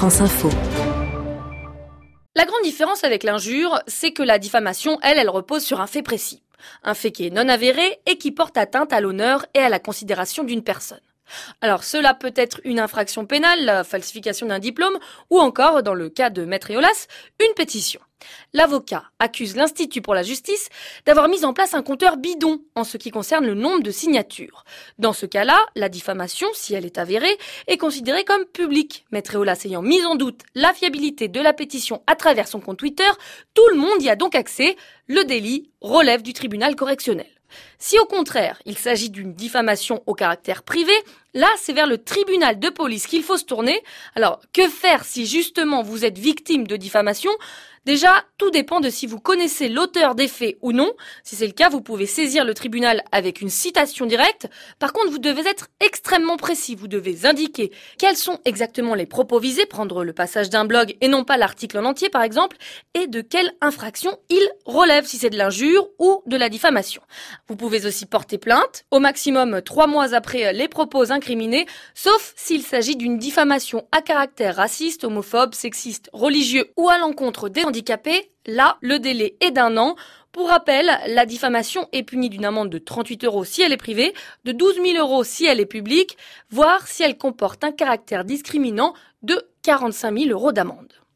France Info. La grande différence avec l'injure, c'est que la diffamation, elle repose sur un fait précis. Un fait qui est non avéré et qui porte atteinte à l'honneur et à la considération d'une personne. Alors cela peut être une infraction pénale, la falsification d'un diplôme, ou encore, dans le cas de Maître Eolas, une pétition. L'avocat accuse l'Institut pour la justice d'avoir mis en place un compteur bidon en ce qui concerne le nombre de signatures. Dans ce cas-là, la diffamation, si elle est avérée, est considérée comme publique. Maître Eolas ayant mis en doute la fiabilité de la pétition à travers son compte Twitter, tout le monde y a donc accès. Le délit relève du tribunal correctionnel. Si au contraire, il s'agit d'une diffamation au caractère privé, là c'est vers le tribunal de police qu'il faut se tourner. Alors, que faire si justement vous êtes victime de diffamation ? Déjà, tout dépend de si vous connaissez l'auteur des faits ou non. Si c'est le cas, vous pouvez saisir le tribunal avec une citation directe. Par contre, vous devez être extrêmement précis. Vous devez indiquer quels sont exactement les propos visés, prendre le passage d'un blog et non pas l'article en entier par exemple, et de quelle infraction il relève, si c'est de l'injure ou de la diffamation. Vous pouvez aussi porter plainte, au maximum 3 mois après les propos incriminés, sauf s'il s'agit d'une diffamation à caractère raciste, homophobe, sexiste, religieux ou à l'encontre des handicapés. Là, le délai est d'1 an. Pour rappel, la diffamation est punie d'une amende de 38 € si elle est privée, de 12 000 € si elle est publique, voire si elle comporte un caractère discriminant de 45 000 € d'amende.